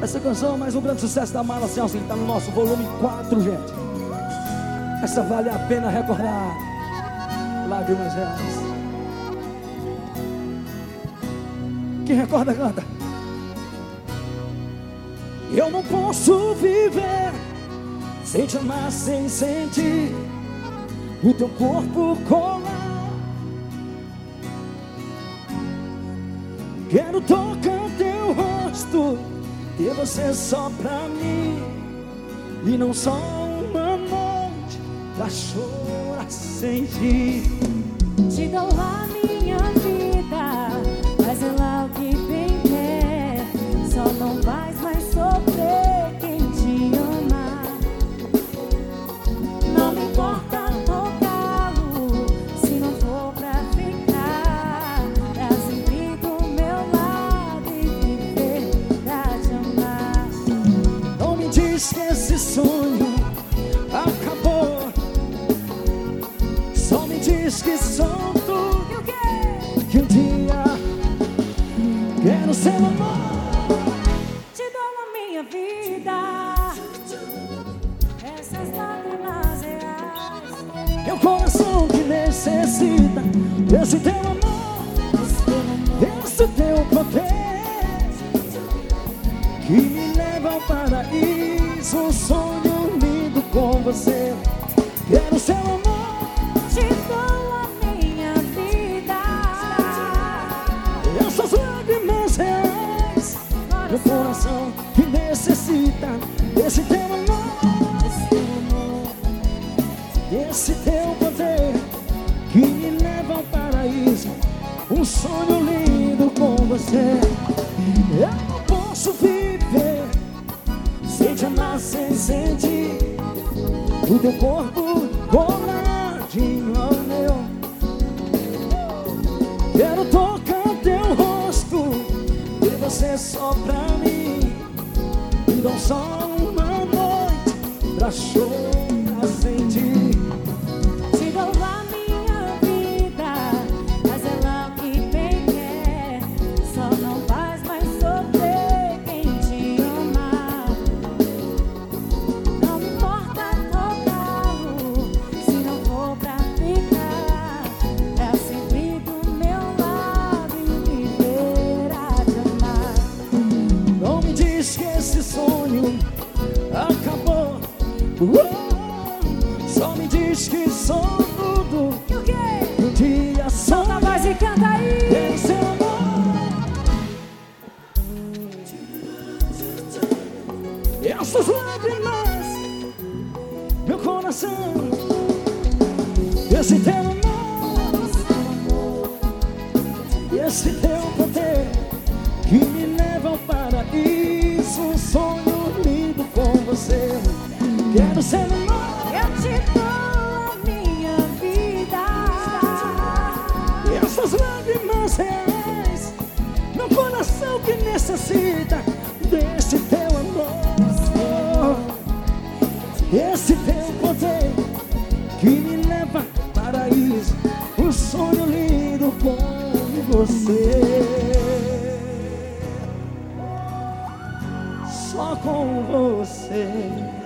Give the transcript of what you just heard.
Essa canção é mais um grande sucesso da Mala Celso, que tá no nosso volume 4, gente. Essa vale a pena recordar. Lágrimas reais. Quem recorda, canta. Eu não posso viver sem te amar, sem sentir o teu corpo colar. Quero tocar teu rosto, ter você só pra mim, e não só uma noite pra chorar sem ti. Te dou a minha vida, mas é lá o que bem quer. Só não vais mais sofrer quem te ama. Não me importa tocá-lo, se não for pra ficar pra sempre do meu lado e viver pra te amar. Não me diz que esse sonho acabou, só me diz que sou tu, que um dia quero ser amor. Te dou a minha vida, essas lágrimas reais. Meu coração que necessita desse teu amor, desse teu poder, que me leva ao paraíso. Um sonho lindo com você. Quero seu amor. Te dou a minha vida, Essas lágrimas reais. Meu coração que necessita desse teu amor, desse teu poder, que me leva ao paraíso. Um sonho lindo com você. Eu não posso viver sem te amar, sem sentir o teu corpo coladinho ao meu. Quero tocar teu rosto, ter você só pra mim, e não só uma noite pra chorar sem ti. te dou a minha vida, mas é lá o que bem quer. Só não faz mais sofrer quem te ama. Não me importa tocá-lo, se não for pra ficar pra sempre do meu lado e viver a te amar. Não me diz que esse sonho acabou, só me diz que sou tudo, E o quê? um dia só Solta a voz e canta aí. quero seu amor. Essas lágrimas, meu coração, esse teu amor, esse teu poder, que me leva ao paraíso. Um sonho lindo com você. Quero ser amor. Eu te dou a minha vida, Essas lágrimas reais, meu coração que necessita desse teu amor, esse teu poder, que me leva ao paraíso. Um sonho lindo com você, só com você.